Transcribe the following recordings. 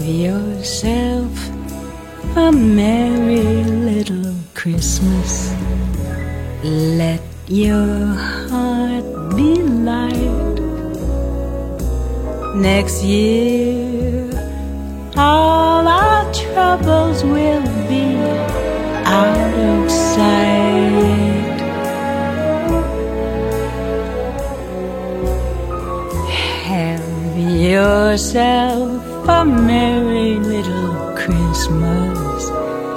yourself a merry little Christmas. Let your heart be light. Next year, all our troubles will be out of sight. Have yourself a merry little Christmas.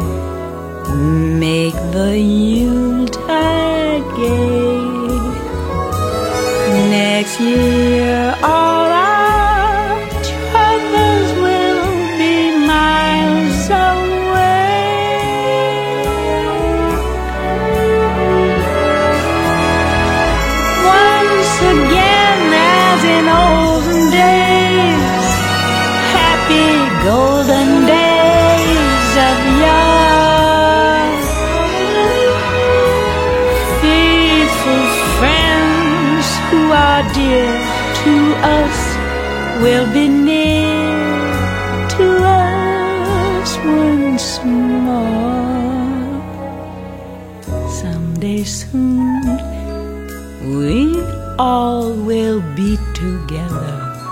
Make the Yuletide gay. Next year, all our troubles will be miles away. Once again, as in olden days, happy golden days of yore. Faithful friends who are dear to us will be near to us once more. Someday soon we all will be together,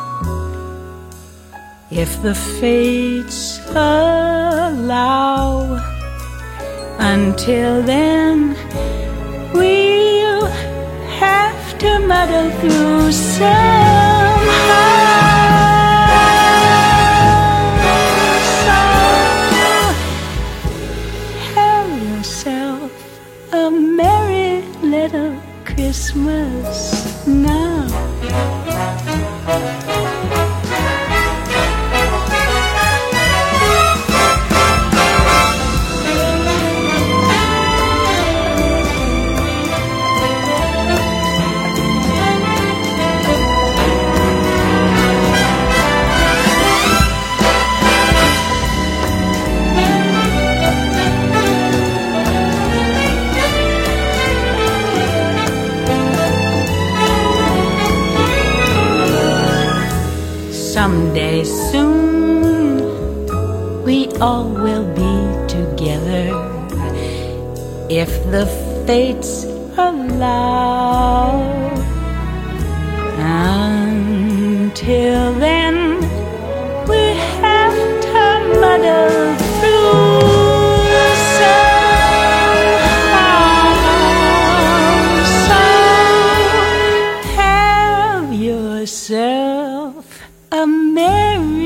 if the fates allow. Until then, we'll have to muddle through somehow. So have yourself a merry little Christmas now. Someday soon we all will be together, if the fates allow. Until then, we have to muddle through somehow. So have yourself a merry